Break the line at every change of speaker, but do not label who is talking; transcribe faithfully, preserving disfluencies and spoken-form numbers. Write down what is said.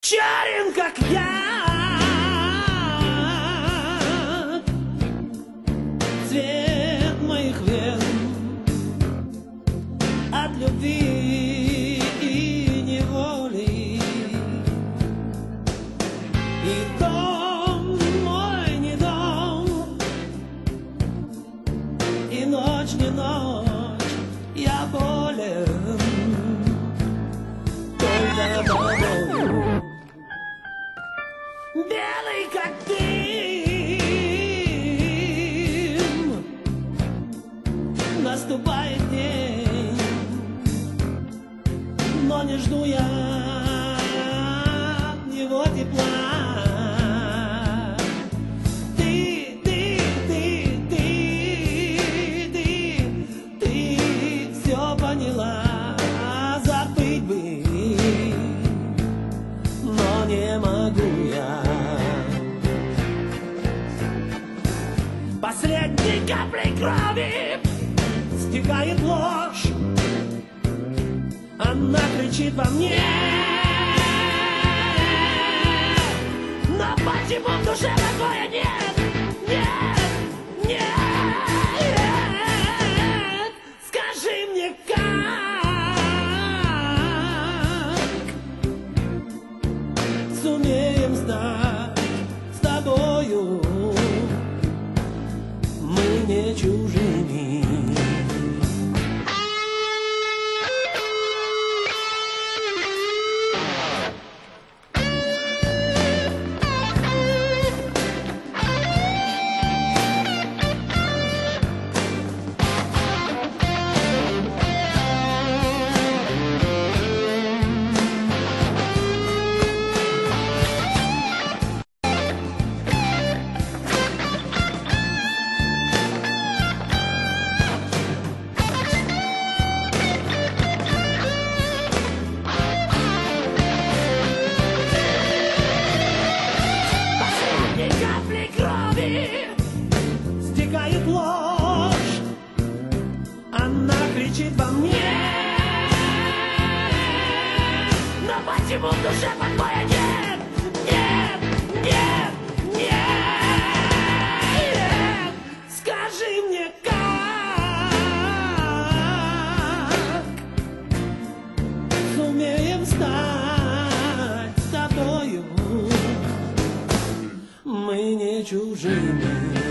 Чарен, как я, цвет моих вен от любви и неволи. И дом мой не дом, и ночь не ночь, я болен только тобою. Белый, как дым, наступает день, но не жду я от него тепла. Ты, ты, ты, ты, ты, ты все поняла, забыть бы, но не могу я. Последней каплей крови стекает ложь, она кричит во мне, но почему в душе такое нет, нет, нет? Скажи мне, как сумеем стать с тобою мы не чужими. Стекает ложь, она кричит во мне, но почему в душе покоя нет, нет, нет, нет? Скажи мне, как сумеем стать с тобою мы не чужими.